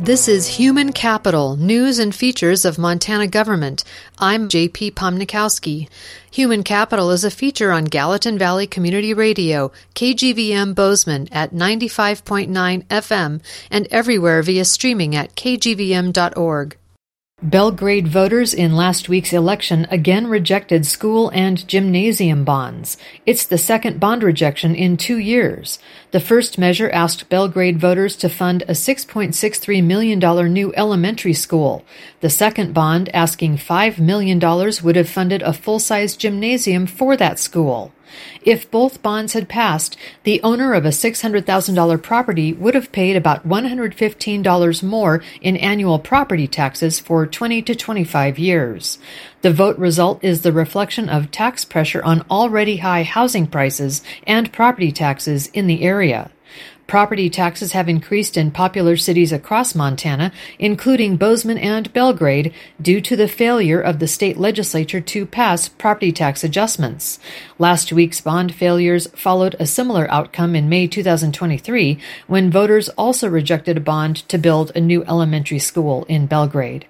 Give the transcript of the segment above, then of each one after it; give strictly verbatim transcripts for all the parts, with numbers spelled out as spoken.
This is Human Capital, News and Features of Montana Government. I'm J P Pomnikowski. Human Capital is a feature on Gallatin Valley Community Radio, K G V M Bozeman at ninety-five point nine F M, and everywhere via streaming at k g v m dot org. Belgrade voters in last week's election again rejected school and gymnasium bonds. It's the second bond rejection in two years. The first measure asked Belgrade voters to fund a six point six three million dollars new elementary school. The second bond, asking five million dollars, would have funded a full-size gymnasium for that school. If both bonds had passed, the owner of a six hundred thousand dollars property would have paid about one hundred fifteen dollars more in annual property taxes for twenty to twenty-five years. The vote result is the reflection of tax pressure on already high housing prices and property taxes in the area. Property taxes have increased in popular cities across Montana, including Bozeman and Belgrade, due to the failure of the state legislature to pass property tax adjustments. Last week's bond failures followed a similar outcome in May two thousand twenty-three, when voters also rejected a bond to build a new elementary school in Belgrade.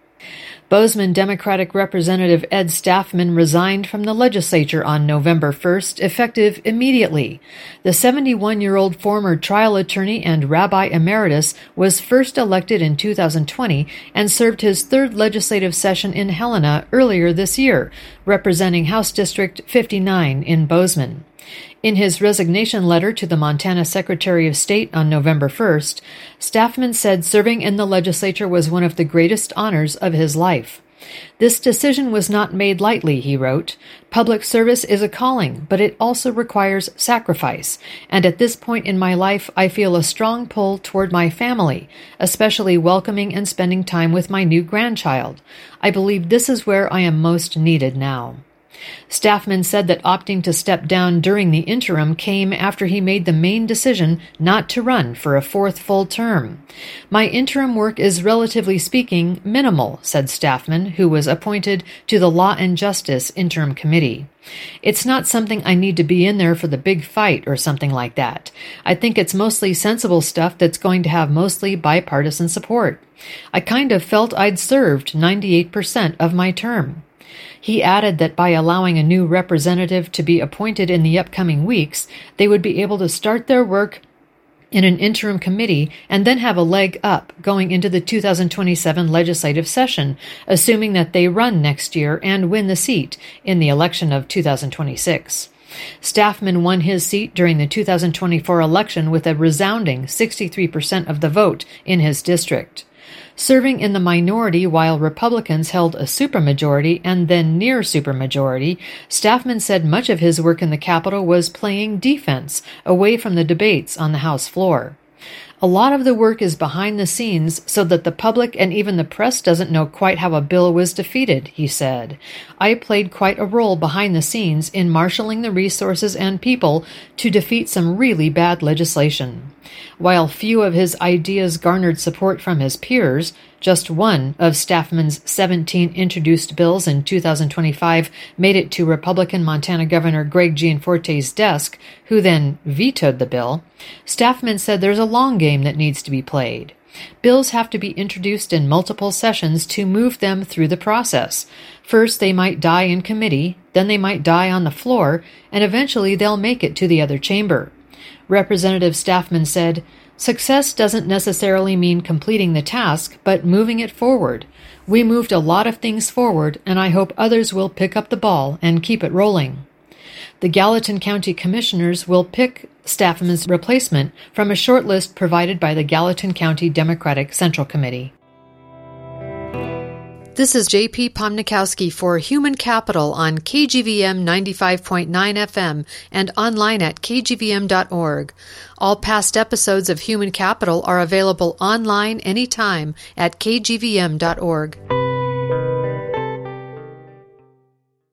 Bozeman Democratic Representative Ed Staffman resigned from the legislature on November first, effective immediately. The seventy-one-year-old former trial attorney and rabbi emeritus was first elected in two thousand twenty and served his third legislative session in Helena earlier this year, representing House District fifty-nine in Bozeman. In his resignation letter to the Montana Secretary of State on November first, Staffman said serving in the legislature was one of the greatest honors of his life. This decision was not made lightly, he wrote. Public service is a calling, but it also requires sacrifice, and at this point in my life I feel a strong pull toward my family, especially welcoming and spending time with my new grandchild. I believe this is where I am most needed now. Staffman said that opting to step down during the interim came after he made the main decision not to run for a fourth full term. My interim work is, relatively speaking, minimal, said Staffman, who was appointed to the Law and Justice Interim Committee. It's not something I need to be in there for the big fight or something like that. I think it's mostly sensible stuff that's going to have mostly bipartisan support. I kind of felt I'd served ninety-eight percent of my term. He added that by allowing a new representative to be appointed in the upcoming weeks, they would be able to start their work in an interim committee and then have a leg up going into the two thousand twenty-seven legislative session, assuming that they run next year and win the seat in the election of two thousand twenty-six. Staffman won his seat during the two thousand twenty-four election with a resounding sixty-three percent of the vote in his district. Serving in the minority while Republicans held a supermajority and then near supermajority, Staffman said much of his work in the Capitol was playing defense away from the debates on the House floor. A lot of the work is behind the scenes so that the public and even the press doesn't know quite how a bill was defeated, he said. I played quite a role behind the scenes in marshaling the resources and people to defeat some really bad legislation. While few of his ideas garnered support from his peers, just one of Staffman's seventeen introduced bills in two thousand twenty-five made it to Republican Montana Governor Greg Gianforte's desk, who then vetoed the bill. Staffman said there's a long game that needs to be played. Bills have to be introduced in multiple sessions to move them through the process. First, they might die in committee, then they might die on the floor, and eventually they'll make it to the other chamber. Representative Staffman said, "Success doesn't necessarily mean completing the task, but moving it forward. We moved a lot of things forward, and I hope others will pick up the ball and keep it rolling." The Gallatin County Commissioners will pick Staffman's replacement from a short list provided by the Gallatin County Democratic Central Committee. This is J P Pomnikowski for Human Capital on K G V M ninety-five point nine F M and online at k g v m dot org. All past episodes of Human Capital are available online anytime at k g v m dot org.